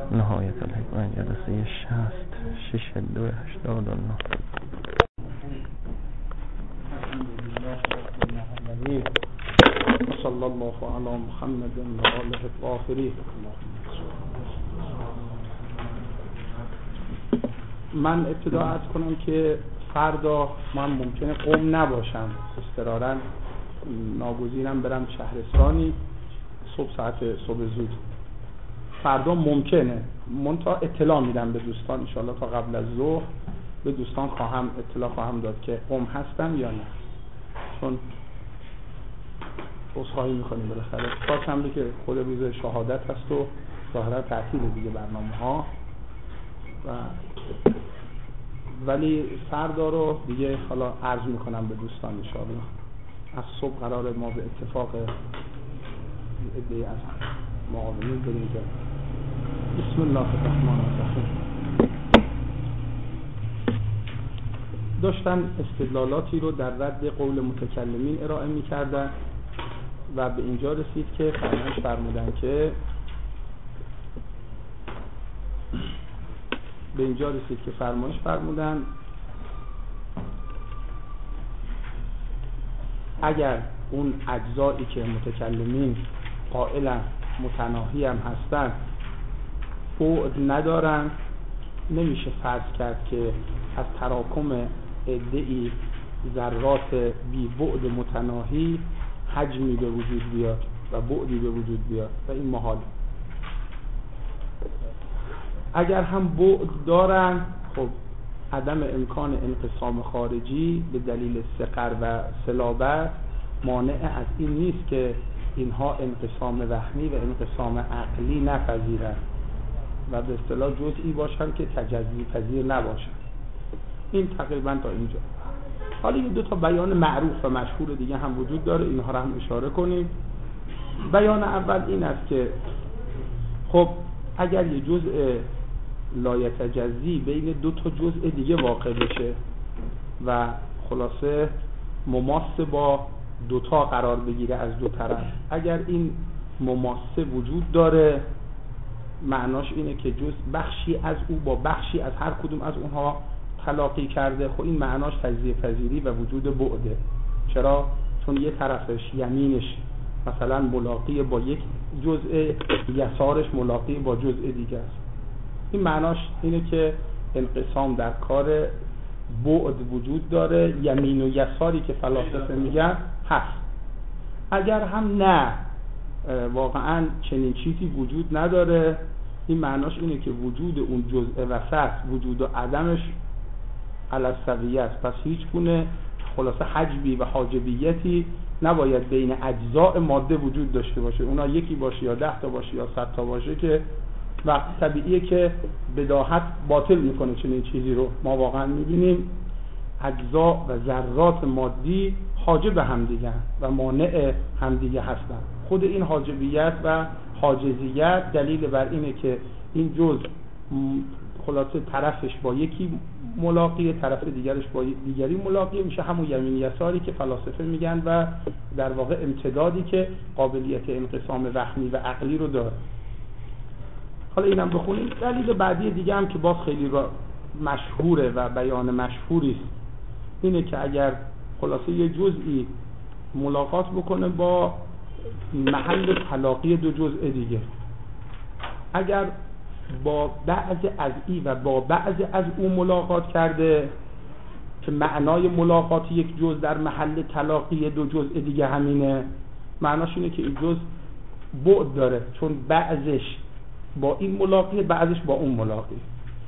نهایت الحکمه جلسه 60/62/89. صلی الله علی محمد و آله الطاهرین. من ابتدا عرض کنم که فردا من ممکنه قم نباشم، اضطرارا ناگزیرم برم شهرستانی صبح زود. فردا ممکنه منتها اطلاع میدم به دوستان ان شاءالله تا قبل از ظهر به دوستان اطلاع خواهم داد که قم هستم یا نه، چون عذرخواهی میکنیم بالاخره چهارشنبه که خود روز شهادت هست و ظاهرا تعطیل دیگه برنامه‌ها ولی فردا رو دیگه حالا عرض میکنم به دوستان ان شاءالله. از صبح قرار ما به اتفاق عده‌ای از معاونین بریم که بسم الله الرحمن الرحیم. داشتن استدلالاتی رو در رد قول متکلمین ارائه می‌کردن و به اینجا رسید که فرمایش فرمودن اگر اون اجزایی که متکلمین قائلا متناهی هم هستن بعد ندارن، نمیشه فرض کرد که از تراکم عده‌ای ذرات بی بعد متناهی حجمی به وجود بیاد و بعدی به وجود بیاد و این محال. اگر هم بعد دارن خب عدم امکان انقسام خارجی به دلیل ثقل و صلابت مانع از این نیست که اینها انقسام وهمی و انقسام عقلی نپذیرند و به اصطلاح جزئی باشن که تجزی پذیر نباشن. این تقریبا تا اینجا. حالا یه دو تا بیان معروف و مشهور دیگه هم وجود داره، اینها رو هم اشاره کنیم. بیان اول این است که خب اگر یه جزء لایتجزی بین دو تا جزء دیگه واقع بشه و خلاصه مماس با دوتا قرار بگیره از دو طرف، اگر این مماسه وجود داره معناش اینه که بخشی از او با بخشی از هر کدوم از اونها تلاقی کرده. خب این معناش تجزیه پذیری و وجود بعده. چرا؟ چون یه طرفش یمینش مثلا ملاقی با یک جزء، یسارش ملاقی با جزء دیگه است. این معناش اینه که انقسام در کار بعد وجود داره، یمین و یساری که فلاسفه میگن هست. اگر هم نه واقعا چنین چیزی وجود نداره، این معناش اینه که وجود اون جزء وسط وجود و عدمش علی السویه است. پس هیچ گونه خلاصه حجبی و حاجبیتی نباید بین اجزاء ماده وجود داشته باشه، اونا یکی باشه یا 10 تا باشه یا 100 تا باشه که و طبیعیه که بداهت باطل میکنه چنین چیزی رو. ما واقعا میبینیم اجزا و ذرات مادی حاجب همدیگه و مانع همدیگه هستن. خود این حاجبیت و حاجزیت دلیل بر اینه که این جزء خلاصه طرفش با یکی ملاقیه، طرف دیگرش با دیگری ملاقیه، میشه همون یمین یساری که فلاسفه میگن و در واقع امتدادی که قابلیت انقسام وهمی و عقلی رو داره. حالا اینم بخونیم. دلیل بعدی دیگه هم که باز خیلی مشهوره و بیان مشهوری است اینه که اگر خلاصه یه جزئی ملاقات بکنه با محل تلاقی دو جزء دیگه، اگر با بعض از ای و با بعض از اون ملاقات کرده که معنای ملاقات یک جزء در محل تلاقی دو جزء دیگه همینه، معناش اینه که این جزء بعد داره چون بعضش با این ملاقی بعضش با اون ملاقی.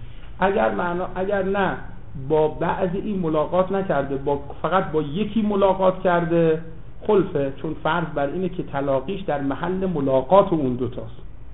اگر نه با بعض این ملاقات نکرده، فقط با یکی ملاقات کرده، خلفه، چون فرض بر اینه که تلاقیش در محل ملاقات اون دوتاست.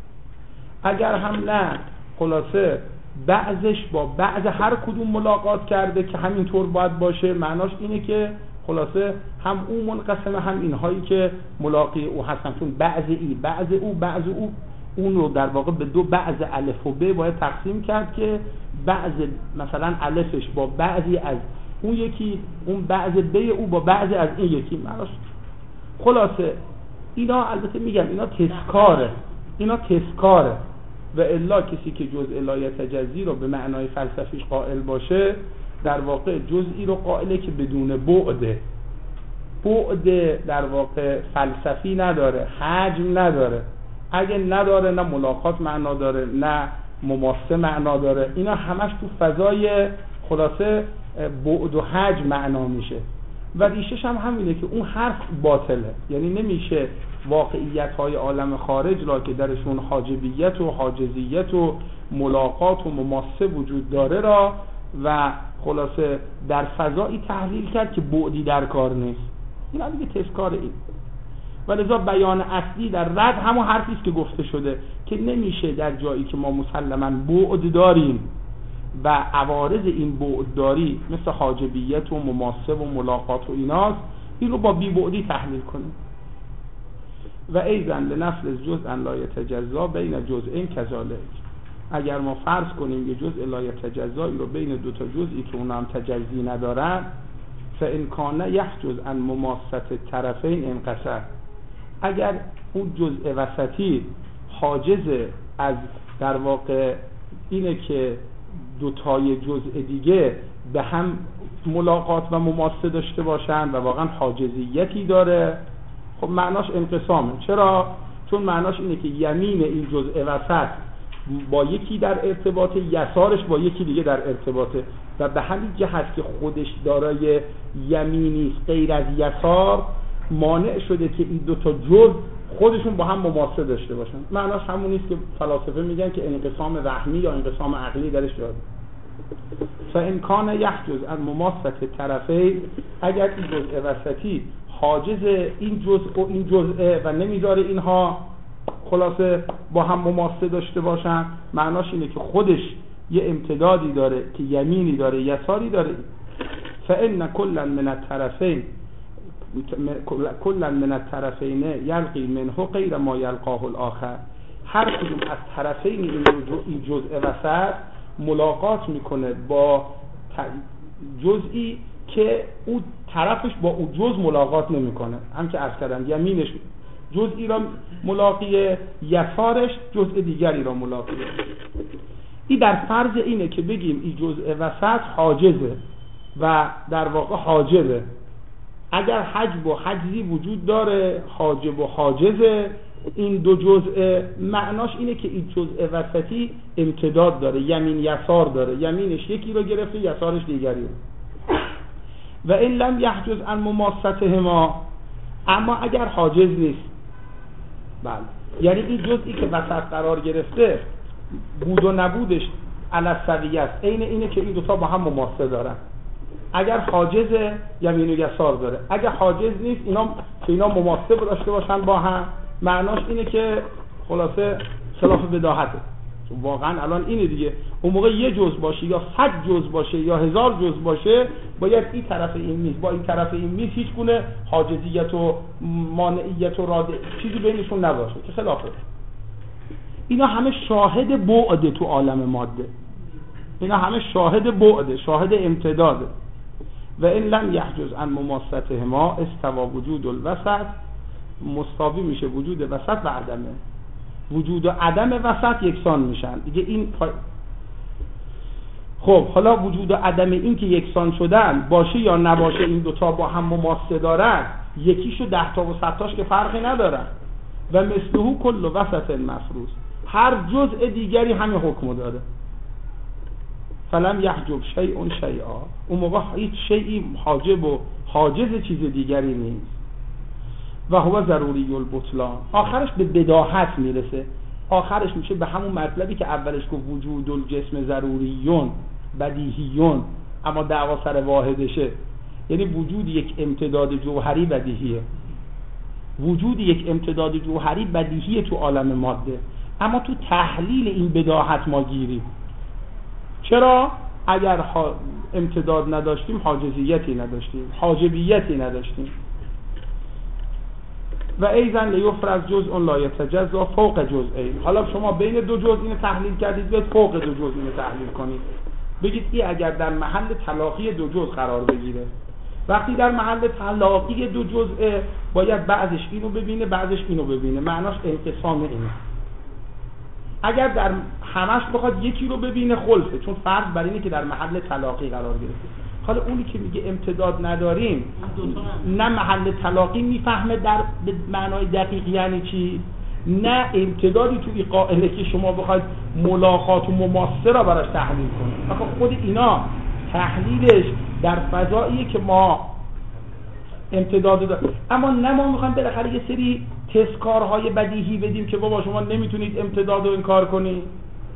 اگر هم نه خلاصه بعضش با بعض هر کدوم ملاقات کرده که همینطور باید باشه، معناش اینه که خلاصه هم اون منقسمه هم اینهایی که ملاقی او هستن، چون بعض ای بعض او بعض او اون رو در واقع به دو بعض الف و ب باید تقسیم کرد که بعض مثلا الفش با بعضی از اون یکی، اون بعض ب او با بعضی از این یکی. معناش خلاصه اینا البته میگم اینا تذکاره و الا کسی که جزء لا یتجزی رو به معنای فلسفیش قائل باشه در واقع جزئی رو قائله که بدون بعد در واقع فلسفی نداره، حجم نداره. اگه نداره نه ملاقات معنا داره نه مماسه معنا داره، اینا همش تو فضای خلاصه بعد و حجم معنا میشه و ریشش هم همینه که اون حرف باطله. یعنی نمیشه واقعیت های عالم خارج را که درشون حاجبیت و حاجزیت و ملاقات و مماسه وجود داره را و خلاصه در فضایی تحلیل کرد که بعدی در کار نیست. این هم دیگه تذکار این. ولذا بیان اصلی در رد همون حرفی است که گفته شده که نمیشه در جایی که ما مسلماً بعد داریم و عوارض این بعدداری مثل حاجبیت و مماسه و ملاقات و ایناست، این رو با بی بعدی تحلیل کنیم. و ایضاً لنفل جزء لا یتجزا بین جزئین کذالک. اگر ما فرض کنیم یه جزء لا یتجزا رو بین دو تا جزئی که اونا هم تجزی ندارن، فإن کان یحجز عن مماسة طرفین انقصر، اگر اون جزء وسطی حاجز از در واقع اینه که دوتای جزء دیگه به هم ملاقات و مماسه داشته باشن و واقعا حاجزیتی داره، خب معناش انقسامه. چرا؟ چون معناش اینه که یمین این جزء وسط با یکی در ارتباطه، یسارش با یکی دیگه در ارتباطه و به همین جهت که خودش دارای یمینی غیر از یسار مانع شده که این دو تا جزء خودشون با هم مماسه داشته باشن. معناش همون نیست که فلاسفه میگن که انقسام وهمی یا انقسام عقلی درش داره. فإن کان یحجز عن مماسة طرفین، اگر این جزء وسطی حاجز این جزء و این جزء و نمیذاره اینها خلاصه با هم مماسه داشته باشن، معناش اینه که خودش یه امتدادی داره که یمینی داره یساری داره. فإن كلا من الطرفین یلقی منه غیر ما یلقاه الاخر، هر کدوم از طرفین این جزء وسط ملاقات میکنه با جزئی که اون طرفش با اون جزء ملاقات نمیکنه. هم که عرض کردم یمینش جزئی را ملاقیه، یسارش جزء دیگری را ملاقیه. این در فرض اینه که بگیم این جزء وسط حاجزه و در واقع حاجبه. اگر حجب و حجزی وجود داره، حاجب و حاجزه، این دو جزء معناش اینه که این جزء وسطی امتداد داره، یمین یسار داره، یمینش یکی رو گرفته یسارش دیگری رو. و این لم یحجز عن مماستهما، اما اگر حاجز نیست، بله، یعنی این جزئی که وسط قرار گرفته بود و نبودش علی السویه است، اینه که این دوتا با هم مماسه دارن. اگر حاجز یمین و یسار داره، اگر حاجز نیست اینا مماسه داشته باشن با هم، معناش اینه که خلاصه خلاف بداهته. واقعا الان اینه دیگه، اون موقع یه جزء باشه یا 100 جزء باشه یا 1000 جزء باشه، باید این طرف این میز با این طرف این میز هیچ گونه حاجزیت و مانعیت و راد چیزی بینشون نباشه که خلافه. اینا همه شاهد بعده تو عالم ماده، اینا همه شاهد بعده، شاهد امتداده. و این لم یحجز عن مماستهما استوا وجود الوسط، مساوی میشه وجود وسط و عدمه. وجود و عدم وسط یکسان میشن دیگه. این خب حالا وجود و عدم این که یکسان شدن باشه یا نباشه، این دوتا با هم مماسه دارن، یکیشو 10 تا و 100 تاش که فرقی ندارن. و مثله کل وسط مفروض، هر جزء دیگری همین حکم داره. فلم یحجب شیء شیئا، اون موقع هیچ شیئی حاجب و حاجز چیز دیگری نیست. و هو ضروری البطلان، آخرش به بداهت میرسه، آخرش میشه به همون مطلبی که اولش گفت وجود الجسم ضروریون بدیهیون، اما دعوا سر واحدشه. یعنی وجود یک امتداد جوهری بدیهیه، وجود یک امتداد جوهری بدیهیه تو عالم ماده، اما تو تحلیل این بداهت ما گیریم. چرا؟ اگر امتداد نداشتیم حاجزیتی نداشتیم، حاجبیتی نداشتیم. و ایضا لیفرض جزء لا یتجزا فوق جزئین. حالا شما بین دو جزء اینو تحلیل کردید، بیاید فوق دو جزء اینو تحلیل کنید، بگید این اگر در محل تلاقی دو جزء قرار بگیره، وقتی در محل تلاقی دو جزء باید بعضش اینو ببینه بعضش اینو ببینه، معناش انقسام اینه. اگر در همش بخواد یکی رو ببینه خلفه، چون فرض بر اینه که در محل تلاقی قرار گرفته. حالا اونی که میگه امتداد نداریم، نه محل تلاقی میفهمه در معنای دقیق یعنی چی، نه امتدادی توی قائله که شما بخواید ملاقات و مماسه را براش تحلیل کنید. آخه خود اینا تحلیلش در فضاییه که ما امتداد داریم، اما نه ما میخوایم بالاخره یه سری تذکارهای بدیهی بدیم که بابا شما نمیتونید امتداد رو انکار کنید.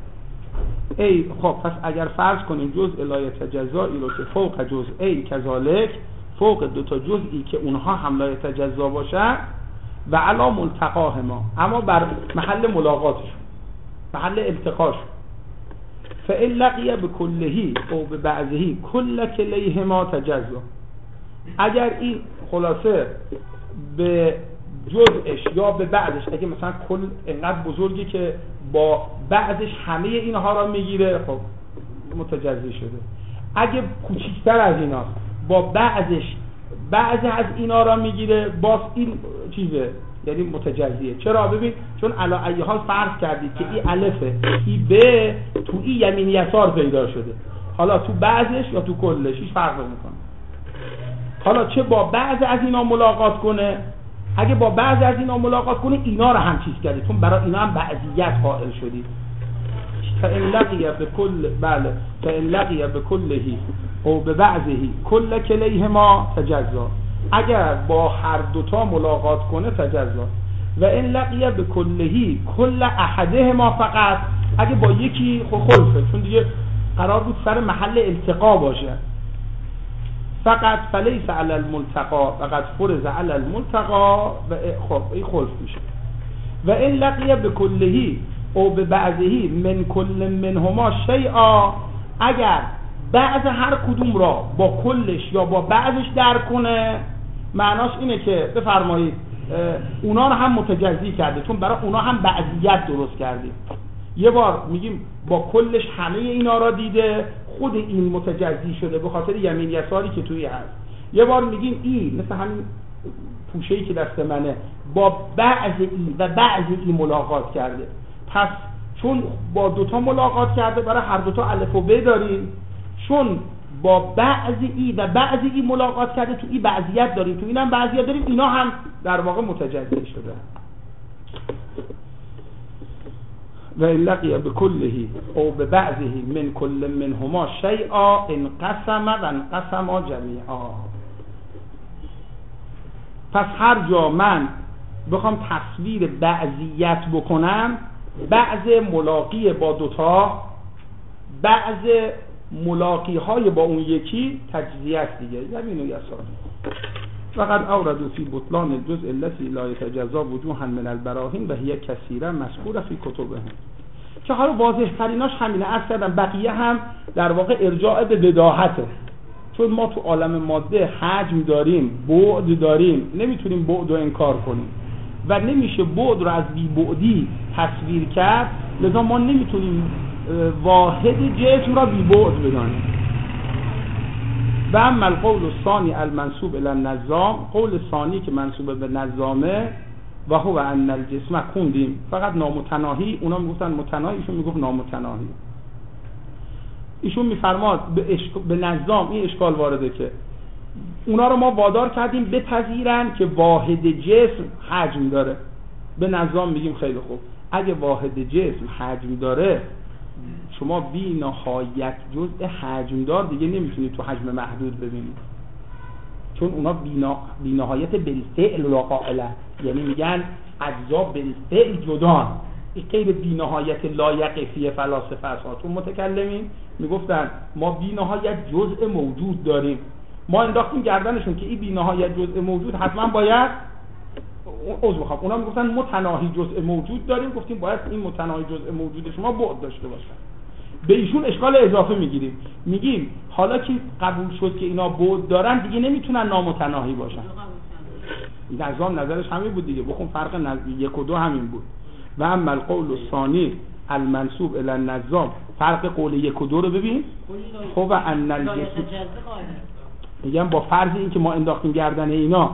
خب پس اگر فرض کنیم جزء لا یتجزایی رو که فوق جزئی کذالک، فوق دو تا جزئی که اونها هم لا یتجزا باشن و علا ملتقاه ما، اما بر محل ملاقاتش، محل التقاش، فإن لقی بکلهی او ببعضهی کل کلیهما تجزا، اگر این خلاصه به جزءش یا به بعضش، اگه مثلا کل انقدر بزرگی که با بعضش همه اینها را میگیره، خب متجزی شده. اگه کوچکتر از ایناست با بعضش بعض از اینا را میگیره، باز این چیزه، یعنی متجزیه. چرا؟ ببین چون علا ای حال فرض کردید که این الفه، این ب تو این یمین یسار پیدا شده، حالا تو بعضش یا تو کلش هیچ فرق نمیکنه. حالا چه با بعض از اینا ملاقات کنه، اگه با بعض از اینا ملاقات کنه اینا رو هم چیز کردید، چون برای اینا هم بعضیت قائل شدید. فإن لقی بكل بله فإن لقی بكلهی او ببعضهی کل کلیهما تجزا، اگر با هر دوتا ملاقات کنه تجزا. و ان لقی بکلهی کل احدهما فقط، اگه با یکی خلفه، چون دیگه قرار بود سر محل التقا باشه، فقط فلیس علی الملتقا، فقط فرض علی الملتقا و خب این خلف میشه. و ان لقی بکلهی او ببعضهی من کل منهما شیئا، اگر بعض هر کدوم را با کلش یا با بعضش درک کنه، معناش اینه که بفرمایید اونا رو هم متجزی کرده، چون برای اونا هم بعضیت درست کرده. یه بار میگیم با کلش همه اینا را دیده، خود این متجزی شده به خاطر یمین یساری که توی هست. یه بار میگیم این مثل همین پوشه‌ای که دست منه با بعض این و بعض این ملاقات کرده، پس چون با دوتا ملاقات کرده برای هر دوتا الف و ب داریم، چون با بعضی ای و بعضی ای ملاقات کرده تو ای بعضیت داریم، تو این هم بعضیت داریم، اینا هم در واقع متجزی شده. و لقی بکلهی او ببعضهی من کل منهما شیئا انقسم و انقسما جمیعا. پس هر جا من بخوام تصویر بعضیت بکنم، بعض ملاقی با دوتا، بعض ملاقی های با اون یکی تجزیه است دیگه، یمین و یسار. فقط اوردو فی بطلان الجزء التي لا يتجزا وجوها من البراهین و هي کثیرا مذکوره فی کتبهم. که حالا واضح تریناش همینه، عرض کردم بقیه هم در واقع ارجاع به بداهته، چون ما تو عالم ماده حجم داریم، بعد داریم، نمیتونیم بعد رو انکار کنیم و نمیشه بعد رو از بی بعدی تصویر کرد، لذا ما نمیتونیم واحد جسم را بی بعد بدانیم. و اما القول الثانی المنسوب الی النظام، قول ثانی که منسوب به نظامه، و هو ان الجسم خوندیم فقط نامتناهی، اونا میگفتن متناهی، ایشون میگفت نامتناهی. ایشون میفرماد به نظام این اشکال وارده که اونا رو ما وادار کردیم بپذیرن که واحد جسم حجم داره. به نظام میگیم خیلی خوب، اگه واحد جسم حجم داره، شما بی نهایت جزء حجمدار دیگه نمیتونید تو حجم محدود ببینید، چون اونا بی نهایت بالفعل و قائله، یعنی میگن اجزا بالفعل جدان، این غیر بی نهایت لایق فی فلاسفه ها. چون متکلمین میگفتن ما بی نهایت جزء موجود داریم، ما انداختیم گردنشون که این بی نهایت جزء موجود حتما باید میخوام، اونا میگفتن متناهی جزء موجود داریم، گفتیم باید این متناهی جزء موجود شما بعد داشته باشه. به ایشون اشکال اضافه میگیریم، میگیم حالا که قبول شد که اینا بعد دارن دیگه نمیتونن نامتناهی باشن. نظام نظرش همین بود دیگه، بخون فرق یک و دو همین بود. و اما القول الثانی المنسوب الی النظام، فرق قول یک و دو رو ببین. خب ان الجسم میگم با فرض این که ما انداختیم گردن اینا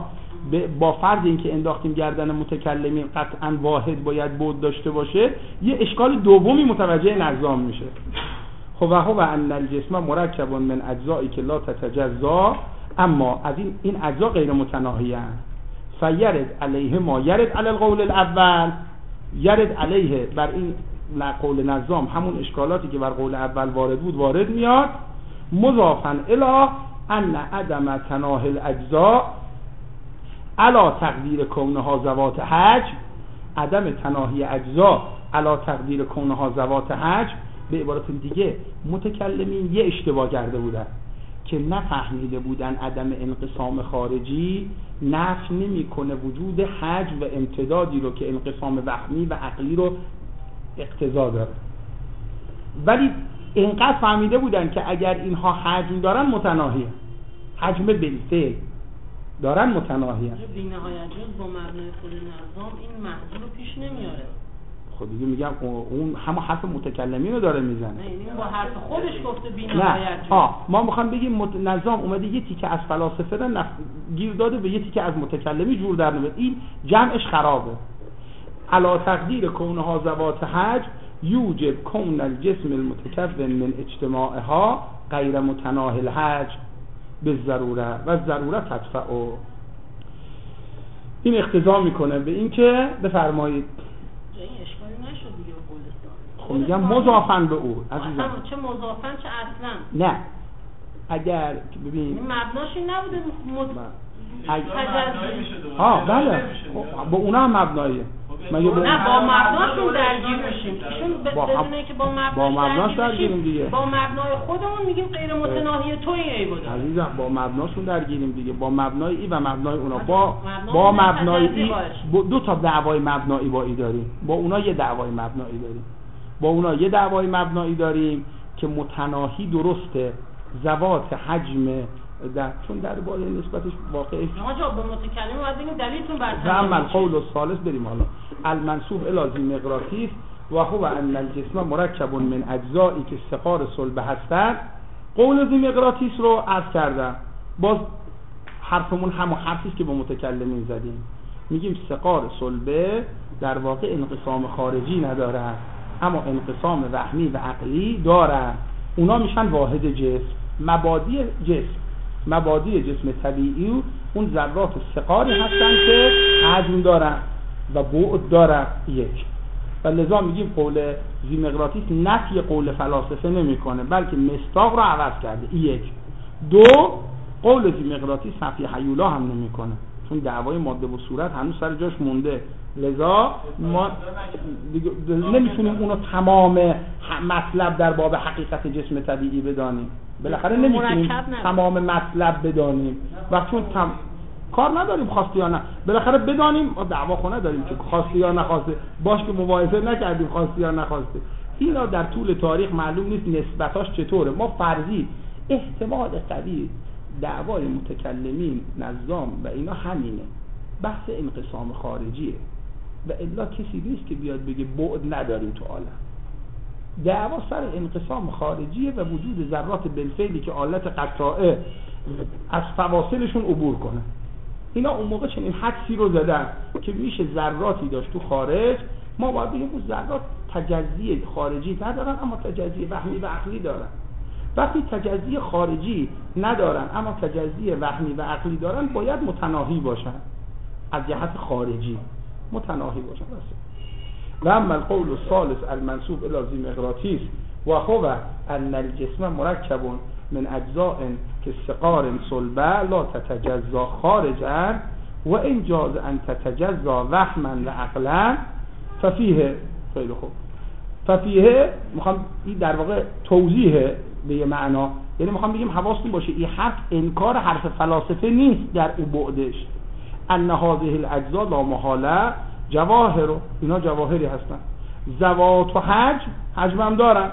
با فرض اینکه انداختیم گردن متکلمین قطعا واحد باید بعد داشته باشه، یه اشکال دومی متوجه نظام میشه. خب و هو ان الجسم مرکب من اجزایی که لا تتجزا، اما از این اجزا غیر متناهی اند. فیرد علیه ما یرد علی القول الاول، یرد علیه بر این قول نظام همون اشکالاتی که بر قول اول وارد بود وارد میاد. مضافا الی ان عدم تناهی الاجزاء علی تقدیر کونها ذوات حجم، عدم تناهی اجزا علی تقدیر کونها ذوات حجم، به عبارت دیگه متکلمین یه اشتباه کرده بودن که نفهمیده بودن عدم انقسام خارجی نفی نمیکنه وجود حجم و امتدادی رو که انقسام وهمی و عقلی رو اقتضا داره، ولی اینقدر فهمیده بودن که اگر اینها حجم دارن متناهیه، حجم بالفعل دارن متناهیه. بی‌نهایت با مبنای خود نظام این محضور رو پیش نمیاره. خب دیگه میگم اون همه حرف متکلمین رو داره میزنه. نه این با حرف خودش گفته بی‌نهایت. نه ما میخوام بگیم نظام اومده یه تیکه از فلاسفه رو گیر داده به یه تیکه از متکلمی جور در نمیاد، این جمعش خرابه. علا تقدیر کونها ذوات حجم یوجب کون الجسم المتکون من اجتماعها غیر متناهی الحجم بالضروره و ضروره تدفع. این اقتضا میکنه به این که بفرمایید این اشکالی نشد دیگه به قول. خب میگم مضافاً به او عزیزم، چه مضافاً چه اصلاً. نه اگر ببین این مبناش این نبوده بله با اونا هم مبناییه. نه با مبناشون درگیر میشیم، ایشون بدونه که با مبناش درگیریم دیگه. با مبنای خودمون میگیم غیر متناهی توی ای بوده عزیزم، با مبناشون درگیریم دیگه، با مبنای ای و مبنای اونا. با مبنای ای دو تا دعوای مبنایی با ای داریم، با اونا یه دعوای مبنایی داریم. با اونا یه دعوای مبنایی داریم که متناهی درسته ذوات حجم چون درباره نسبتش واقعی آقا به متکلم باید بگیم دلیلتون بر تمام القول الثالث بریم. حالا المنسوب الی ذی مقراطیس و هو ان الجسم مرکب من اجزایی که سقار صلبه هستند. قول ذی مقراطیس رو عرض کردم، باز حرفمون همون حرفی است که با متکلمین زدیم. میگیم سقار صلبه در واقع انقسام خارجی ندارن اما انقسام وهمی و عقلی دارن. اونا میشن واحد جسم، مبادی جسم طبیعی اون ذرات ثقاری هستن که حجم دارن و بعد دارن یک. و لذا میگیم قول ذی مقراطیس نفی قول فلاسفه نمیکنه بلکه مصداق رو عوض کرده. یک. دو، قول ذی مقراطیس نفی هیولا هم نمیکنه چون دعوای ماده و صورت هنوز سر جاش مونده، لذا ما نمیتونیم اونو تمام مطلب در باب حقیقت جسم طبیعی بدانیم. بالاخره نمیتونیم تمام مطلب بدانیم وقتی چون کار نداریم خواسته یا نه، بالاخره بدانیم دعوا خونه داریم که خواسته یا نخواسته، باش که مباحثه نکردیم خواسته یا نخواسته. اینا در طول تاریخ معلوم نیست نسبتاش چطوره. ما فرضی احتمال قوی دعوای متکلمین نظام و اینا همینه، بحث انقسام خارجیه و الا کسی نیست که بیاد بگه بعد نداریم تو عالم. دعوا سر انقسام خارجیه و وجود ذرات بالفعلی که آلت قطاعه از فواصلشون عبور کنه. اینا اون موقع چنین حدسی رو زدن که میشه ذراتی داشت تو خارج، ما باید بگیم اون ذرات تجزی خارجی ندارن اما تجزی وهمی و عقلی دارن. وقتی تجزی خارجی ندارن اما تجزی وهمی و عقلی دارن باید متناهی باشن، از جهت خارجی متناهی باشن. و اما القول الثالث المنسوب الی ذی مقراطیس و هو ان الجسم مرکب من اجزاء كالسقار صلبه لا تتجزا خارجا و ان جاز ان تتجزا وهما و عقلا ففیه. خیلی خوب، ففیه میخوام این در واقع توضیحه به یه معنا، یعنی میخوام بگیم حواستون باشه این حرف انکار حرف فلاسفه نیست در او بعدش. ان هذه الاجزاء لا محاله جواهر، اینا جواهری هستن، ذوات و حجم هم دارن،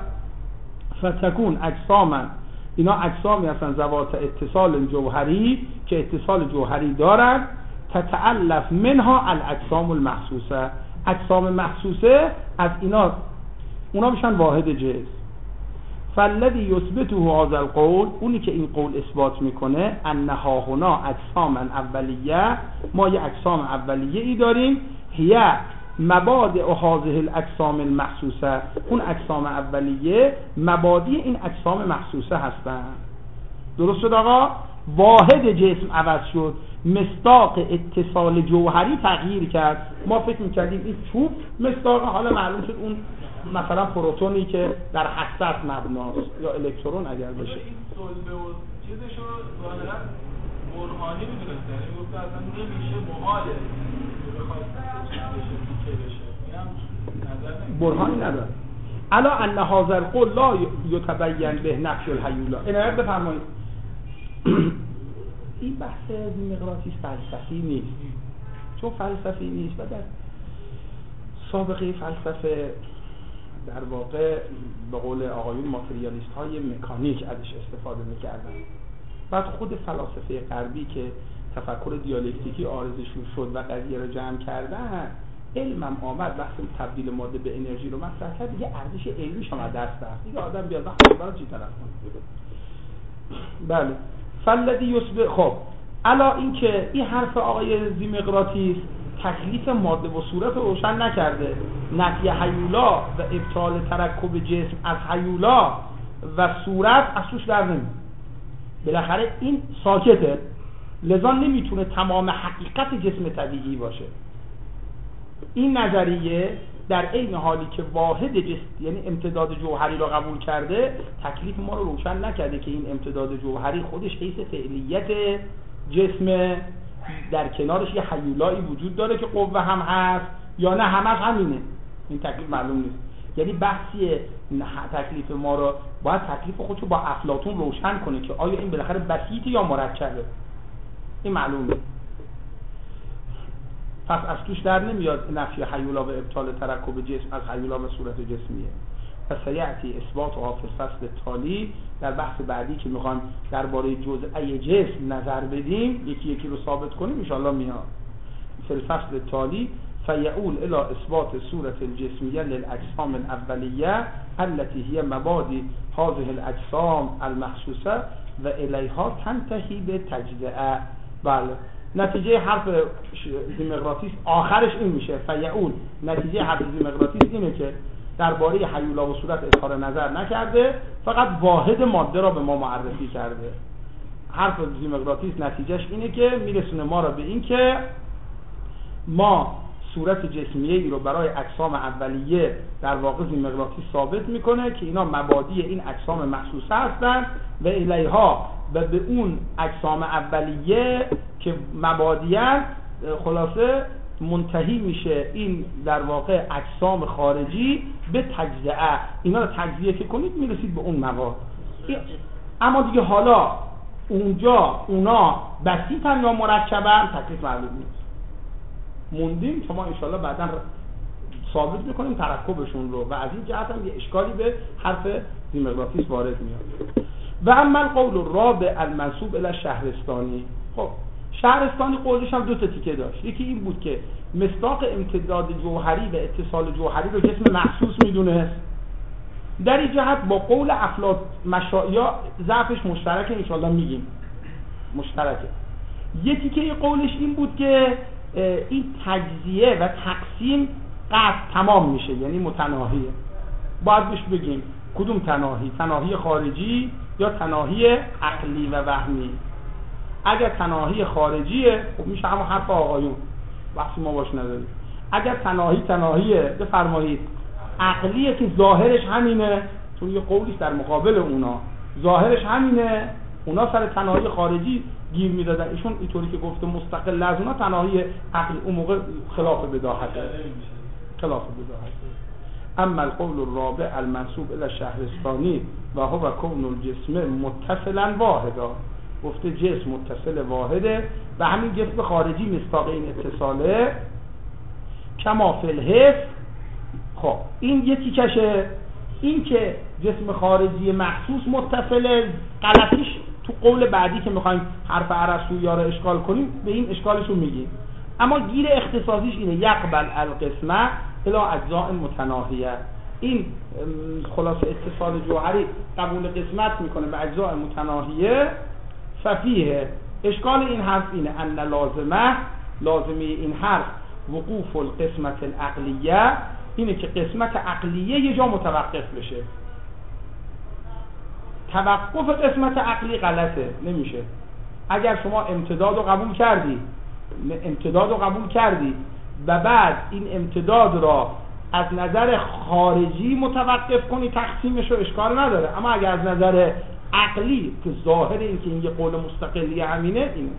فتکون اجساما، اینا اجسامی هستن ذوات اتصال جوهری که اتصال جوهری دارن، تتألف منها الاجسام المحسوسه، اجسام محسوسه از اینا اونا میشن واحد جسم. فالذی یثبته هذا القول، اونی که این قول اثبات میکنه انها هنا اجسام اولیه، ما یه اجسام اولیه ای داریم، هی مبادئ هذه الاجسام المحسوسه، اون اجسام اولیه مبادی این اجسام محسوسه هستن. درست شد آقا؟ واحد جسم عوض شد، مصداق اتصال جوهری تغییر کرد. ما فکر میکردیم این چوب مصداق، حالا معلوم شد اون مثلا پروتونی که در حساس مبناست یا الکترون اگر بشه. این صلبه و چیزشو ظاهرا برهانی میدونسته، یعنی گفته اصلا نمیشه، محاله بخواد بشه دیگه بشه. برهانی نداره. الا ان هذا القول لا یتبین به نفی الحیولا. عنایت بفرمایید. این بحث مغناطیس فلسفی نیست، چون فلسفی نیست و در سابقه فلسفه در واقع به قول آقایون ماتریالیست های مکانیک ازش استفاده میکردن. بعد خود فلاسفه غربی که تفکر دیالکتیکی عارضشون شد و قضیه رو جمع کردن، علمم آمد بحث تبدیل ماده به انرژی رو مطرح کرد، دیگه ارزش علمیش هم از دست رفت. دیگه آدم بیاد وقت برای چی طرف کنه. بله فالذی یثبت. خب الا این که این حرف آقای زیمقراطیس تکلیف ماده و صورت رو روشن نکرده، نفی هیولا و ابطال ترکب جسم از هیولا و صورت از توش در نمیاد. بالاخره این ساکته، لذا نمیتونه تمام حقیقت جسم طبیعی باشه. این نظریه در عین حالی که واحد جسم یعنی امتداد جوهری را قبول کرده، تکلیف ما رو روشن نکرده که این امتداد جوهری خودش حیث فعلیت جسم، در کنارش یه هیولایی وجود داره که قوه هم هست یا نه همش همینه. این تکلیف معلوم نیست. یعنی بحثی تکلیف ما رو باید تکلیف خودشو با افلاطون روشن کنه که آیا این بالاخره بسیطه یا مرکبه. این معلومه. پس از توش در نمیاد نفی هیولا و ابطال ترکب جسم از هیولا و صورت جسمیه. پس سیأتی اثبات و فی الفصل تالی، در بحث بعدی که میخوان درباره جزئی جسم نظر بدیم، یکی یکی رو ثابت کنیم ان شاء الله میاد. فی الفصل تالی فیعول الی اثبات صورت الجسمیه للاجسام الاولیه التي هي مبادی هذه الاجسام المحسوسه و الیها تنتهی به تجزئه. بله نتیجه حرف زیمقراطیس آخرش این میشه، فیعول نتیجه حرف زیمقراطیس اینه که درباره هیولا و صورت اظهار نظر نکرده، فقط واحد ماده را به ما معرفی کرده. حرف زیمقراطیس نتیجهش اینه که میرسونه ما را به این که ما صورت جسمیه ای رو برای اجسام اولیه در واقع زیمقراطیس ثابت میکنه که اینا مبادی این اجسام محسوسه هستن و الیها و به اون اجسام اولیه که مبادیان خلاصه منتهی میشه این در واقع اجسام خارجی به تجزئه. اینا رو تجزیه که کنید میرسید به اون مواد. اما دیگه حالا اونجا اونا بسیطن یا مرکبن تکلیف معلوم نیست. موندیم که ما انشالله بعدا ثابت میکنیم ترکبشون رو و از این جهت هم یه اشکالی به حرف زیمقراطیس وارد میاد. و اما القول الرابع المنسوب الی شهرستانی. خب شهرستانی قولش هم دو تا تیکه داشت. یکی این بود که مصداق امتداد جوهری و اتصال جوهری رو جسم محسوس میدونه. در این جهت با قول افلاطون مشایخ ضعفش مشترکه، ان شاءالله میگیم مشترکه. یکی که قولش این بود که این تجزیه و تقسیم قطع تمام میشه، یعنی متناهیه. باید بهش بگیم کدوم تناهی، تناهی خارجی یا تناهی عقلی و وهمی. اگر تناهی خارجیه خب میشه همون حرف آقایون، بحثی ما باش نداریم. اگر تناهیه بفرمایید عقلیه که ظاهرش همینه، چون یه قولیش در مقابل اونا ظاهرش همینه، اونا سر تناهی خارجی گیر میدادن، ایشون اینطوری که گفته مستقل از اونا تناهی عقلی، اون موقع خلاف بداهته. اما القول الرابع المنسوب الى شهرستانی و هو کون الجسم متصلا واحدا، گفته جسم متصل واحده و همین جسم خارجی مصداق این اتصاله کما فی الحس. خب این یکی کشه، این که جسم خارجی محسوس متصل، غلطیش تو قول بعدی که میخوایم حرف ارسطویی رو اشکال کنیم به این اشکالشو میگیم. اما گیر اختصاصیش اینه یقبل القسمه الی اجزاء متناهیه، این خلاصه اتصال جوهری قبول قسمت میکنه به اجزاء متناهیه. ففیه اشکال این حرف اینه ان لازمه این حرف وقوف القسمت العقلیه، اینه که قسمت عقلیه یه جا متوقف بشه. توقف قسمت عقلی غلطه، نمیشه. اگر شما امتداد رو قبول کردی و بعد این امتداد را از نظر خارجی متوقف کنی تقسیمش رو، اشکال نداره. اما اگر از نظر عقلی که ظاهر این که این یه قول مستقلی همینه، اینه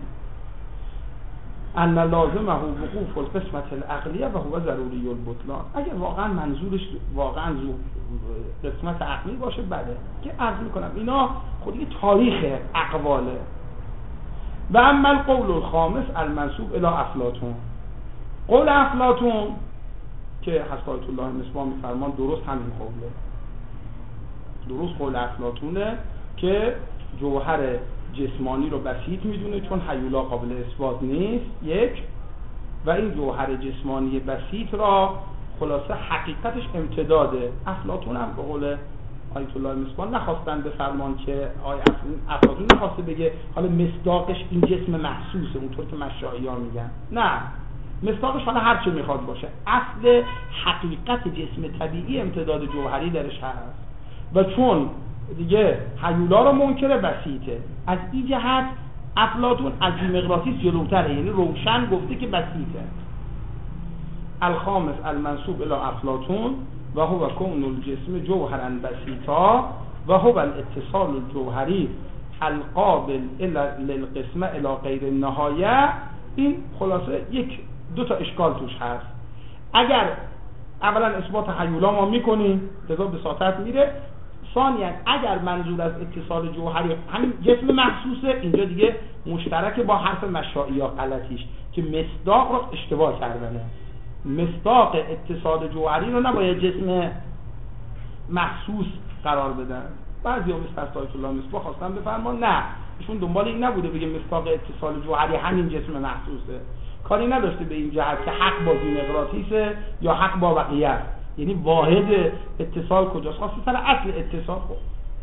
ان لازمه وقوف القسمت العقلیه و هو ضروری البطلان. اگر واقعا منظورش واقعا قسمت عقلی باشه بله، که عرض میکنم اینا خود یه تاریخ اقواله. و اما القول الخامس المنسوب الی افلاطون، قول افلاطون که حضرت الله مصباح میفرمان درست همین قوله، درست قول افلاطونه که جوهر جسمانی رو بسیط میدونه چون هیولا قابل اثبات نیست، یک، و این جوهر جسمانی بسیط را خلاصه حقیقتش امتداده. افلاطون هم به قول آیت الله مصباح نخواستن بفرمان که افلاطون نخواسته بگه حالا مصداقش این جسم محسوسه اونطور که مشایعی‌ها میگن، نه، مصداقش حالا هر چه میخواد باشه، اصل حقیقت جسم طبیعی امتداد جوهری درش هست و چون دیگه هیولا رو منکر بسیطه، از این جهت افلاطون از مقناطیس جلوتره، یعنی روشن گفته که بسیطه. الخامس المنسوب الی افلاطون و هو کون الجسم جوهرا بسیطا و هو الاتصال الجوهری القابل للقسمه الی غیر النهایه. این خلاصه دو تا اشکال توش هست. اگر اولا اثبات هیولا ما میکنیم لذا بساطت میره، ثانیاً اگر منظور از اتصال جوهری همین جسم محسوسه، اینجا دیگه مشترک با حرف مشایعی غلطیش که مصداق رو اشتباه کردنه. مصداق اتصال جوهری رو نباید جسم محسوس قرار بدن. بعضی‌ها مثل آیت الله مصباح خواستن بفرمان نه، ایشون دنبال این نبوده بگه مصداق اتصال جوهری همین جسم محسوسه، کاری نداشته به این جهت که حق با مغناطیسه یا حق با بقیه است، یعنی واحد اتصال کجاست، خواسته سر اصل اتصال. خب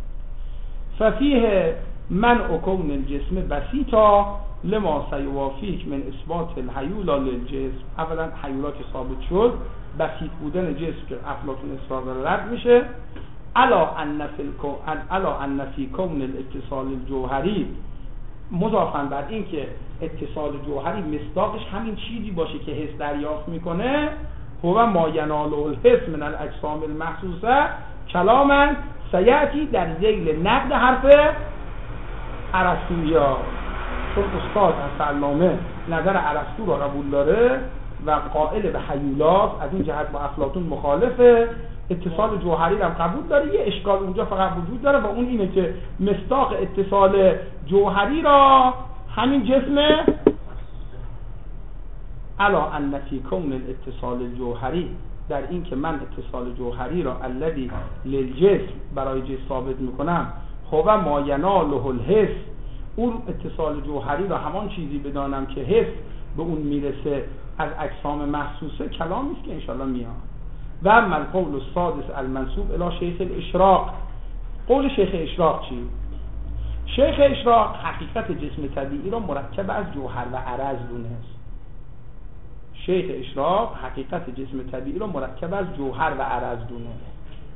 ففیه منع کون الجسم بسیطا لما سیوافیک من اثبات الهیولا للجسم. اولا هیولا که ثابت شد، بسیط بودن جسم که افلاطون اصرار رد میشه. الا ان فی کون الاتصال الجوهری، مضافاً بر این که اتصال جوهری مصداقش همین چیزی باشه که حس دریافت میکنه، هو ما ینال الحس من الاجسام المحسوسه کلاما سیاتی در ذیل نقد حرف ارسطویی، چون استاد از علامه نظر ارسطو را قبول داره و قائل به هیولاس، از این جهت با افلاطون مخالفه. اتصال جوهری را قبول داره، یه اشکال اونجا فقط وجود داره و اون اینه که مصداق اتصال جوهری را همین جسم الا ان فی کون الاتصال الجوهری، در این که من اتصال جوهری را الذی للجسم برای جسم ثابت میکنم، هو ما یناله الحس، اون اتصال جوهری را همان چیزی بدانم که حس به اون میرسه از اجسام محسوسه، کلامی است که انشاءالله میاد. و اما القول السادس المنسوب الی شیخ الاشراق. قول شیخ اشراق چی؟ شیخ اشراق حقیقت جسم طبیعی را مرکب از جوهر و عرض دونست. شیخ اشراق حقیقت جسم طبیعی را مرکب از جوهر و عرض دونست.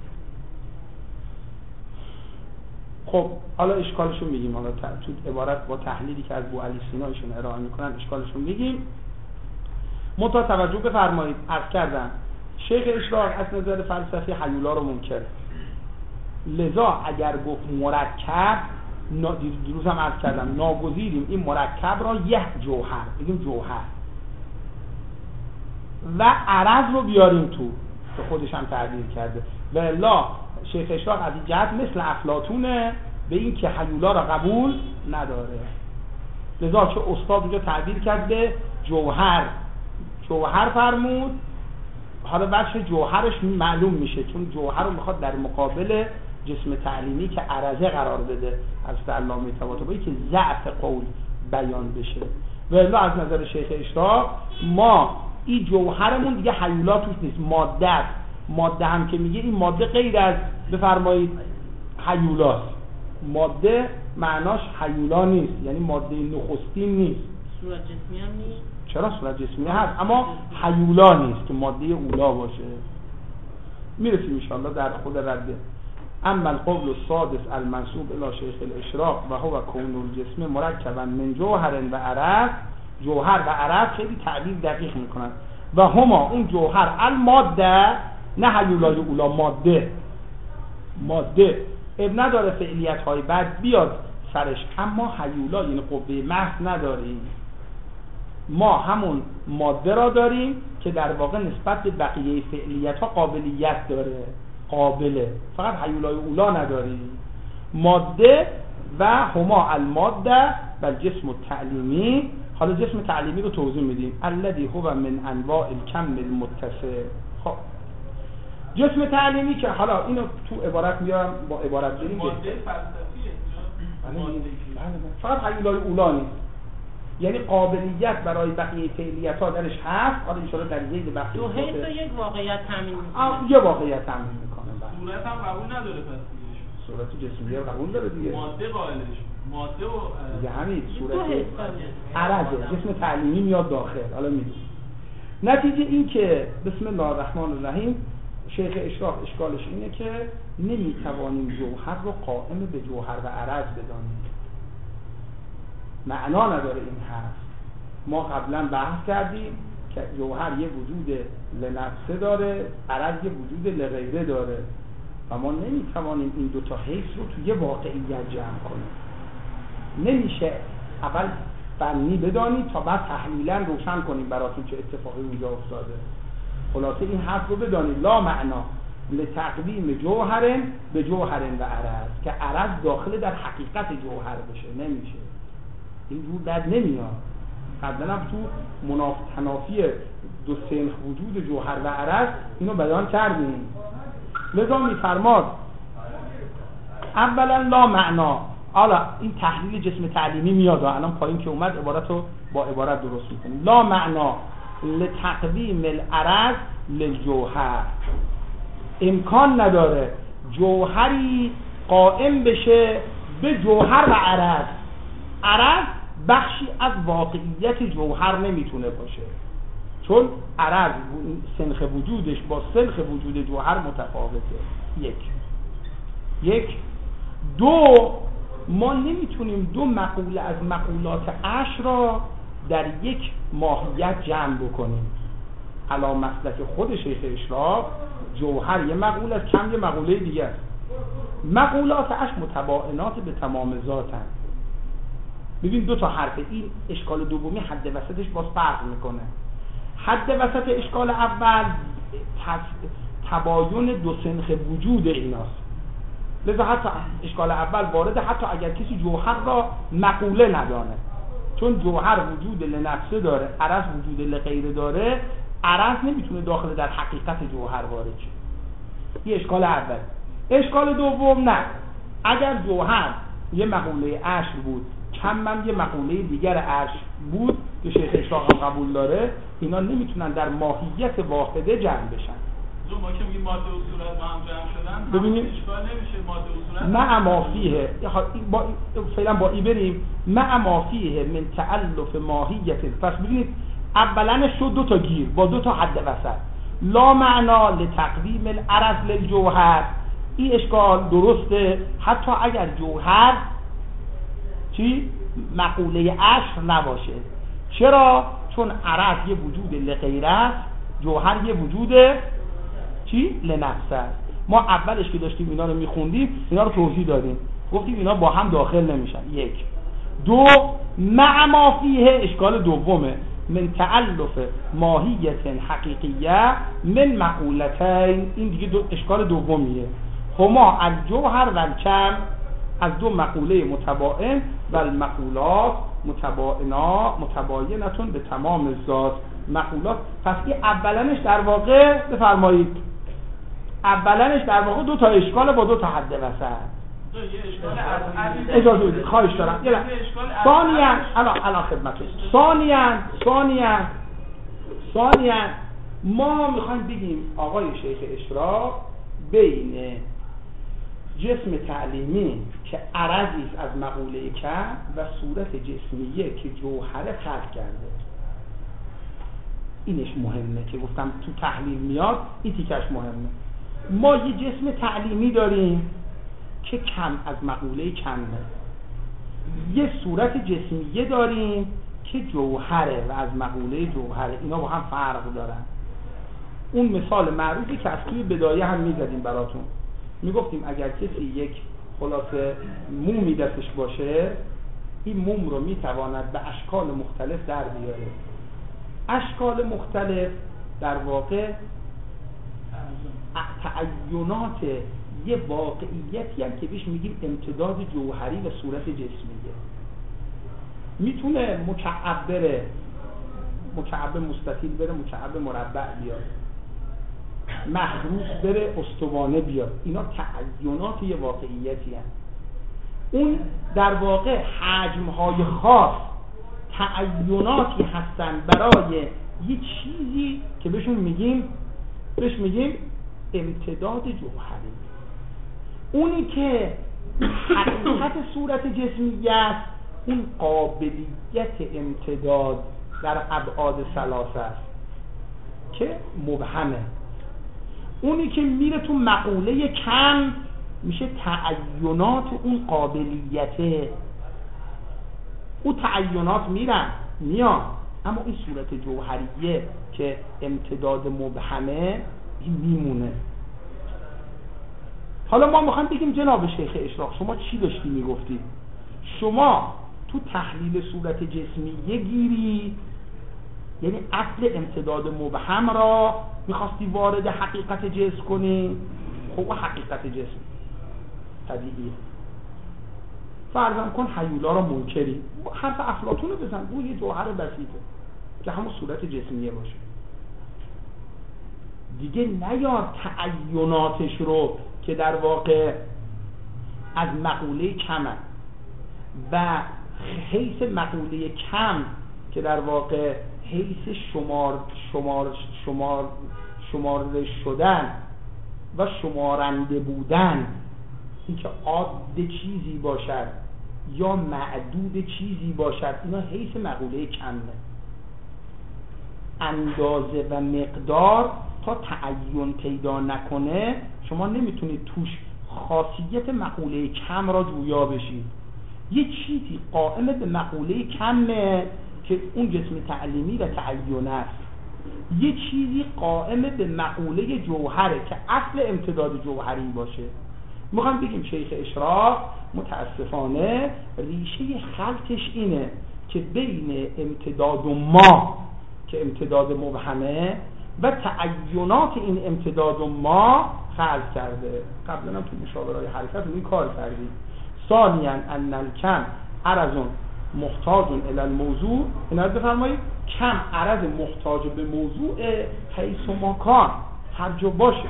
خب حالا اشکالشو میگیم، حالا تو عبارت با تحلیلی که از بوعلی سینا ایشون ارائه میکنن اشکالشو میگیم. منتها توجه بفرمایید، عرض کردم شیخ اشراق از نظر فلسفی هیولا رو منکره، لذا اگر گفت مرکب، دیروز هم عرض کردم ناگزیریم این مرکب را یه جوهر بگیم جوهر و عرض رو بیاریم تو که خودش هم تعبیر کرده. و الا شیخ اشراق از این جهت مثل افلاطونه به این که هیولا را قبول نداره، لذا که استاد اونجا تعبیر کرد به جوهر فرمود. حالا بچه جوهرش معلوم میشه چون جوهر رو میخواد در مقابل جسم تعلیمی که عرضه قرار بده از علامه طباطبایی که ضعف قول بیان بشه. و الا از نظر شیخ اشراق ما این جوهرمون دیگه هیولا توش نیست، ماده است ماده هم که میگه این ماده غیر از بفرمایید هیولاست. ماده معناش هیولا نیست، یعنی ماده نخستین نیست. صورت جسمی هم نیست. چرا صورت جسمی هست اما هیولا نیست که ماده اولا باشه. میرسیم ان شاء الله در خود رده. اما القول السادس المنسوب الی شیخ الاشراق و هو کون الجسم مرکبا من جوهر و عرض. جوهر و عرض خیلی تعبیر دقیق میکنن. و هما اون جوهر الماده، نه هیولای اولا، ماده اب نداره فعلیت های بعد بیاد سرش، اما هیولا یعنی قوه محض نداریم. ما همون ماده را داریم که در واقع نسبت به بقیه فعلیت ها قابلیت داره، قابله، فقط هیولای اولا نداریم. ماده و هما الماده و الجسم التعلیمی. حالا جسم تعلیمی رو توضیح میدیم. الذی هو من انواع الکم المتصل. خب جسم تعلیمی که حالا اینو تو عبارت میارم، با عبارت بریم. ماده فلسفیه، فقط هیولای اولا نیست، یعنی قابلیت برای بقیه فعلیت ها درش هست. حالا ان شاءالله در ذیل بحث دو حیث یک واقعیت تامین میکنه. یه واقعیت تامین میکنه. صورت هم قبول نداره پس دیگه. صورت جسمی قبول داره دیگه. ماده قائلش. ماده و دیگه همین صورت عرضه جسم تعلیمی میاد داخل. حالا میگیم نتیجه این که بسم الله الرحمن الرحیم شیخ اشراق اشکالش اینه که نمیتوانیم جوهر رو قائم به جوهر و عرض بدانیم. معنا نداره این حرف. ما قبلا بحث کردیم که جوهر یه وجود لنفسه داره، عرض یه وجود لغیره داره و ما نمیتوانیم این دوتا حیث رو توی یه واقعیت جمع کنیم. نمیشه اول فنی بدانید تا بعد تحلیلا روشن کنیم براتون چه اتفاقی اونجا افتاده. خلاصه این حرف رو بدانید لا معنا لتقدیم جوهر به جوهر و عرض، که عرض داخل در حقیقت جوهر بشه. نمیشه، این جور در نمیاد. قبلا تو تنافی دو سنخ وجود جوهر و عرض اینو بیان کردیم. لذا میفرماد اولا لا معنا. حالا این تحلیل جسم تعلیمی میاد، الان پایین که اومد عبارت رو با عبارت درست میکنیم. لا معنا لتقدیم العرض للجوهر. امکان نداره جوهری قائم بشه به جوهر و عرض. عرض بخشی از واقعیت جوهر نمیتونه باشه، چون عرض سنخ وجودش با سنخ وجود جوهر متفاوته. یک. دو، ما نمیتونیم دو مقوله از مقولات عشر را در یک ماهیت جمع بکنیم. علی مسلک خود شیخ اشراق جوهر یه مقوله است، کم یه مقوله دیگه است. مقولات عشر متباینات به تمام ذاتن. ببین دو تا حرف، این اشکال دومی حد وسطش باز فرق میکنه. حد وسط اشکال اول تباین دو سنخ وجود ایناست. لذا حتی اشکال اول وارده حتی اگر کسی جوهر را مقوله ندانه، چون جوهر وجود لنفسه داره، عرض وجود لغیره داره. عرض نمیتونه داخل در حقیقت جوهر وارد شه. این اشکال اول. اشکال دوم نه، اگر جوهر یه مقوله عشر بود، کمم یه مقوله دیگر عشر بود که شیخ اشراق هم قبول داره، اینا نمیتونن در ماهیت واحده جمع بشن. ما که میگیم ماده و صورت با هم جمع شدن، ببینیم اشکال نمیشه ماده و صورت مع ما فیه. فعلا با ای بریم مع ما فیه من تألف ماهیت. پس ببینید اولنش شد دو تا گیر با دو تا حد وسط. لا معنا لتقدیم العرض للجوهر. این اشکال درسته حتی اگر جوهر مقوله عشر نباشه. چرا؟ چون عرض یه وجود لغیره است، جوهر یه وجود لنفس است. ما اولش که داشتیم اینا رو میخوندیم اینا رو توضیح دادیم، گفتیم اینا با هم داخل نمیشن. یک. دو، مع ما فیه اشکال دومه، من تألف ماهیت حقیقیه من مقولتین. این دیگه اشکال دومیه. هما الجوهر و الکم، از دو مقوله متباین و المقولات متباینتون به تمام ذات. مقولات پس این اولنش در واقع بفرمایید دو تا اشکال با دو تا حد وسط. اجازه بدید خواهش دارم. ثانیاً الان خدمتتون. ثانیاً ما میخوایم بگیم آقای شیخ اشراق بین جسم تعلیمی که عرضی است از مقوله کم و صورت جسمیه که جوهره خلق کرده. اینش مهمه که گفتم تو تحلیل میاد، این تیکش مهمه. ما یه جسم تعلیمی داریم که کم از مقوله کمه، یه صورت جسمیه داریم که جوهره و از مقوله جوهره. اینا با هم فرق دارن. اون مثال معروفی که از توی بدایه هم میزدیم براتون، میگفتیم اگر کسی یک خلاصه مومی دستش باشه، این موم رو میتواند به اشکال مختلف در بیاره. اشکال مختلف در واقع تعینات یه واقعیتی هم که بهش میگیم امتداد جوهری و صورت جسمیه. میتونه مکعب مستطیل بره، مکعب مربع بیاد، مخروط بره، استوانه بیاد. اینا تعینات یه واقعیتی هست. اون در واقع حجم‌های خاص تعیناتی هستن برای یه چیزی که بهش میگیم امتداد جوهری. اونی که حقیقت صورت جسمیه است، اون قابلیت امتداد در ابعاد ثلاثه است که مبهمه. اونی که میره تو مقوله کم میشه تعینات اون قابلیته. اون تعینات میان، اما این صورت جوهریه که امتداد مبهمه این میمونه. حالا ما میخوایم بگیم جناب شیخ اشراق شما چی داشتی میگفتی؟ شما تو تحلیل صورت جسمیه گیری، یعنی اصل امتداد مبهم را میخواستی وارد حقیقت جسم کنی. خب حقیقت جسم طبیعیه. فرضاً کن هیولا را منکری، حرف افلاطون رو بزن، او یه جوهر بسیطه که همون صورت جسمیه باشه. دیگه نیار تعیناتش رو که در واقع از مقوله کمه و حیث مقوله کم که در واقع حیث شمارده شدن و شمارنده بودن، این که عاد چیزی باشد یا معدود چیزی باشد، اینا حیث مقوله کمه. اندازه و مقدار تا تعین پیدا نکنه شما نمیتونید توش خاصیت مقوله کم را جویا بشید. یه چیزی قائم به مقوله کمه که اون جسم تعلیمی و تعین است، یه چیزی قائم به مقوله جوهره که اصل امتداد جوهری باشه. میخوام بگیم شیخ اشراق متاسفانه ریشه خلطش اینه که بین امتداد و ما که امتداد مبهمه و تعینات این امتداد و ما خلط کرده. قبلا هم تو مشاورهای حرکت روی کار کردیم. ثانیاً ان الکم عرض محتاج الی الموضوع، اینا بفرمایید کم عرض محتاج به موضوع حیث و مکان هر جا باشه.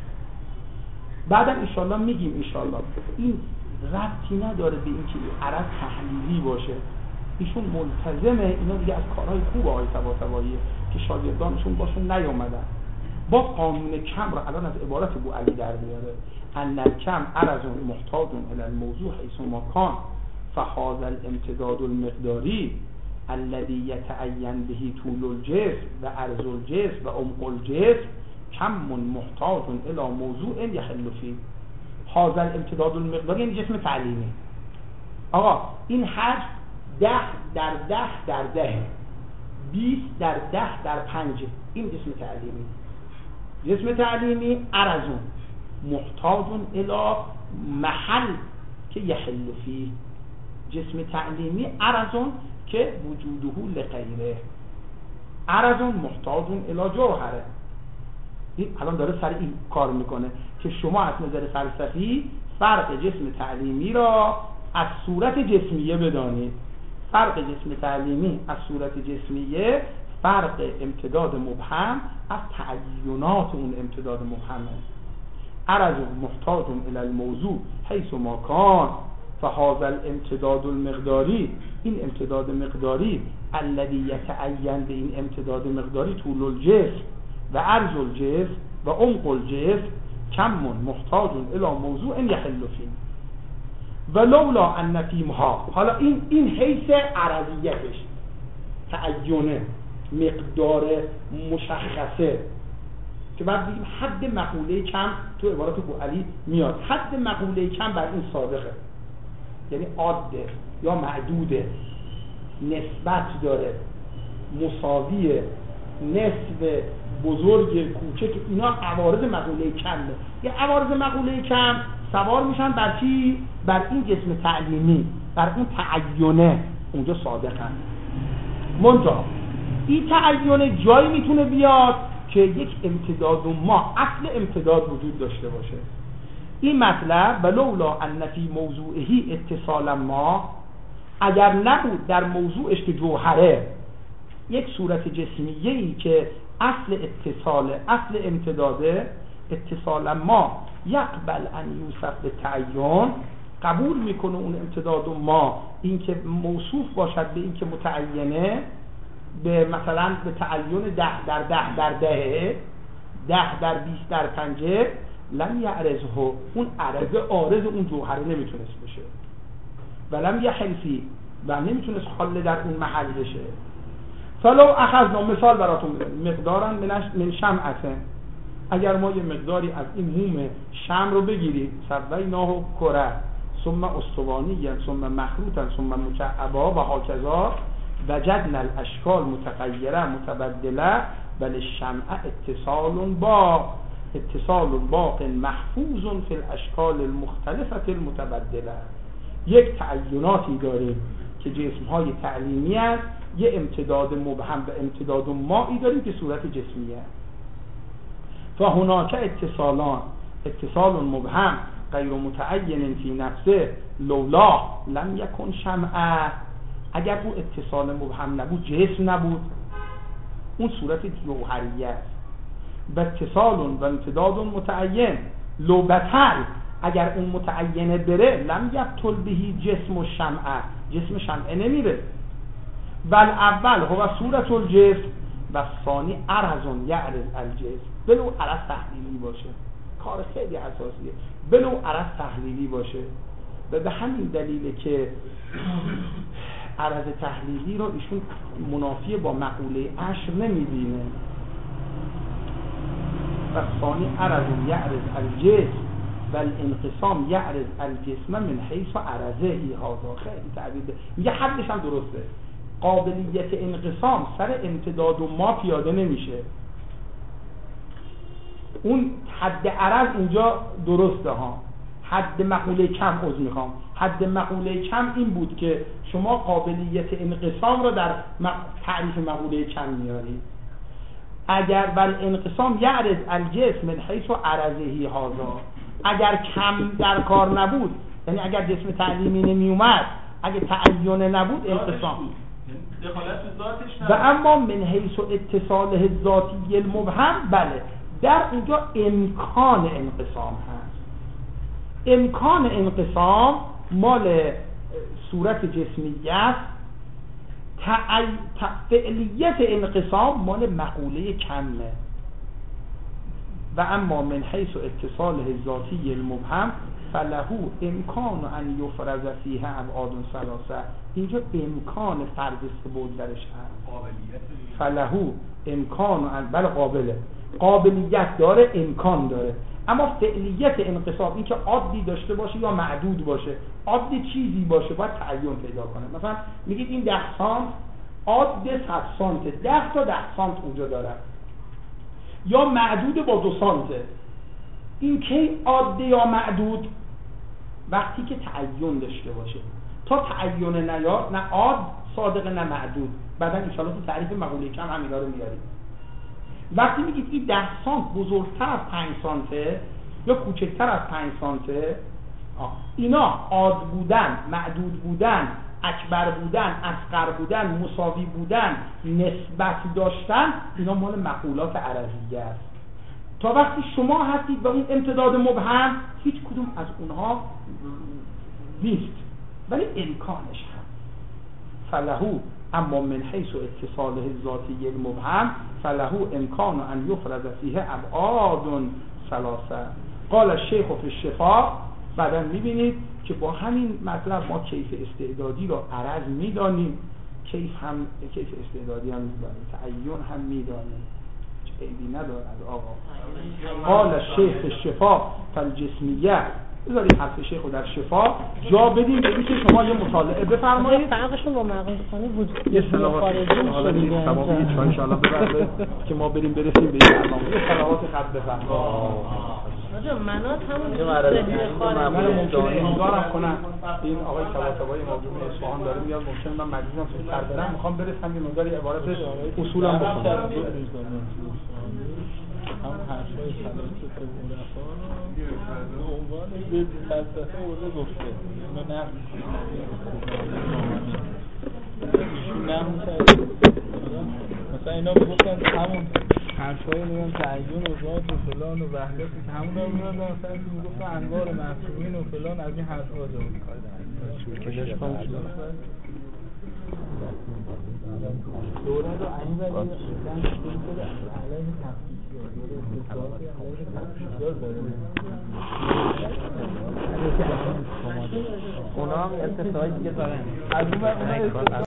بعدا انشالله میگیم انشالله این ربطی نداره به اینکه عرض تحلیلی باشه. ایشون ملتزمه، اینا دیگه از کارهای خوب آقای طباطباییه که شاگردانشون باشون نیامدن. با قانون کم را الان از عبارت ابو علی در میاره. ان الکم عرض محتاج الی الموضوع حیث و مکان فهذا الامتداد المقداری الذي يتعين به طول الجسم و عرض الجسم و عمق الجسم کم محتاج الی موضوع یحل فیه. هذا الامتداد المقداری یعنی جسم تعلیمی. آقا این حجم 10 در 10 در 10 20 در 10 در 5 این جسم تعلیمی. جسم تعلیمی عرضون محتاجون الی محل که یحل فیه. جسم تعلیمی عرضون که وجوده لغیره. عرضون محتاجون الی جوهره. این الان داره سر این کار میکنه که شما از نظر فلسفی فرق جسم تعلیمی را از صورت جسمیه بدانید. فرق جسم تعلیمی از صورت جسمیه فرق امتداد مبهم از تعینات اون امتداد مبهمه. عرض محتاج الی الموضوع حیث ما کان فهذا الامتداد المقداری، این امتداد مقداری الذی یتعین به این امتداد مقداری طول الجسم و عرض الجسم و عمق الجسم کم محتاج الی موضوع یحل فیه و لولا ان فیمها. حالا این حیث عرضیتش، تعین مقدار مشخصه که بعد بگیم حد مقوله کم تو عبارات بوعلی میاد. حد مقوله کم بر این صادقه، یعنی عاده یا معدوده، نسبت داره، مساویه، نسب، بزرگ، کوچک، اینا عوارض مقوله کمه. یه عوارض مقوله کم سوار میشن بر چی؟ بر این جسم تعلیمی، بر اون تعینه، اونجا صادقن. منتها این تعین جایی میتونه بیاد که یک امتداد و ما اصل امتداد وجود داشته باشه. این مطلب ولولا ان فی موضوعه اتصال ما، اگر نبود در موضوعش که جوهره یک صورت جسمیه‌ای که اصل اتصال، اصل امتداده، اتصال ما یقبل ان یوصف به تعین، قبول میکنه اون امتداد و ما این که موصوف باشد به این که متعینه، به مثلا به تعین 10 در 10 در 10 10 در 20 در 50 لم یعرضه، اون عارض اون جوهره نمیتونست بشه و لم یحل فیه، و نمیتونست حل در اون محل بشه. فلو اخذنا، مثال براتون مقدارا من شمعته، اگر ما یه مقداری از این موم شمع رو بگیریم، سویناه کره ثم استوانیا ثم مخروطا ثم مکعبا و هاکذا وجدنا الاشکال متغیره متبدله بل الشمع اتصال باق محفوظ فی الاشکال المختلفه المتبدله. یک تعیناتی داریم که جسم‌های تعلیمی است، یه امتداد مبهم و امتداد مایی داریم که صورت جسمیه. فهناک اتصال مبهم غیر متعین فی نفسه لولا لم یکن شمعه، اگر اون اتصال مبهم نبود جسم نبود، اون صورت جوهریه است. و اتصال و امتداد متعین لو بطل، اگر اون متعینه بره لم یبطل بهی جسم و شمعه، جسم شمعه نمیره. بل اول هو صورت الجسم و ثانی عرض یعرض الجسم، بلو عرض تحلیلی باشه، کار خیلی اساسیه، بلو عرض تحلیلی باشه. و به همین دلیله که عرض تحلیلی رو ایشون منافی با مقوله عشر نمیبینه. و ثانی عرض یعرض الجسم و الانقسام یعرض الجسم من حیث عرضه هذا، خیلی تعبیر میگه حدش هم درسته. قابلیت انقسام سر امتداد و ما پیاده نمیشه، اون حد عرض اینجا درسته ها. حد مقوله کم حد مقوله کم این بود که شما قابلیت انقسام رو در تعریف مقوله کم میارید. اگر بل انقسام یعرض الجسم من حیث عرضه هذا، اگر کم در کار نبود، یعنی اگر جسم تعلیمی نمی اومد، اگه تعین نبود انقسام، و اما من حیث اتصاله ذاتی المبهم، بله در اینجا امکان انقسام هست. امکان انقسام مال صورت جسمیه است، فعلیت انقسام مال مقوله کمه. و اما من حیث اتصاله ذاتی المبهم فله امکان ان یفرض فیه ابعاد ثلاثه، اینجا امکان فرض ثبوت درش هست. فله امکان ان، بله قابلیت داره، امکان داره، اما فعلیت انقسام این که عادی داشته باشه یا معدود باشه، عادی چیزی باشه باید تعین پیدا کنه. مثلا میگید این 10 سانت عاد 100 سانت، 10 تا 10 سانت اونجا داره، یا معدود با 2 سانت. این که عادی یا معدود وقتی که تعین داشته باشه. تا تعین نیاد نه عاد صادق نه معدود. بعدا ان شاءالله تو تعریف مقوله کم همینا رو میاریم. وقتی میگید این 10 سانت بزرگتر از 5 سانته یا کوچکتر از 5 سانته، اینا عاد بودن، معدود بودن، اکبر بودن، اصغر بودن، مساوی بودن، نسبت داشتن، اینا مال مقولات عرضیه است. تا وقتی شما هستید با این امتداد مبهم هیچ کدوم از اونها نیست، ولی امکانش هست. فله اما من حیث اتصاله الذاتی المبهم فله امکان ان یفرض فیه ابعاد ثلاثه. قال الشیخ فی الشفاء. بعدا میبینید که با همین مطلب ما کیف استعدادی را عرض میدانیم، کیف استعدادی هم میدانیم، تعین هم میدانیم، چه عیبی ندارد آقا. قال الشیخ فی الشفاء فالجسمیه. بذارید حرف شیخ رو در شفا جا بدیم ببینید که شما یه مطالعه بفرمایید. فرقشون با مقام ثانی وجود یه صلوات حالا دیگه ثوابی ان شاء الله ببرید که ما برسیم به این برنامه. یه صلوات خط بفرمایید. آجا منات همون من ممکنه انگارم کنم این آقای طباطبایی موجود اصفهان داره میاد، ممکنه من مجبورم تو سر برم، میخوام برسم یه مقداری عبارت اصولم بخونم. هم حرفای سلامت عرفا رو به عنوان یه فلسفه اوضاع گفته اینو نقل کرده. مثلا اینا بگفتن همون حرفای میگن تعیین و ذات و فلان و وحدت که همون رو میگن، مثلا میگفتن انوار معصومین و فلان از این حرفا رو دولت و عین ولی دیدن شده علیه اونا هم ارتفاعی دیگه دارن.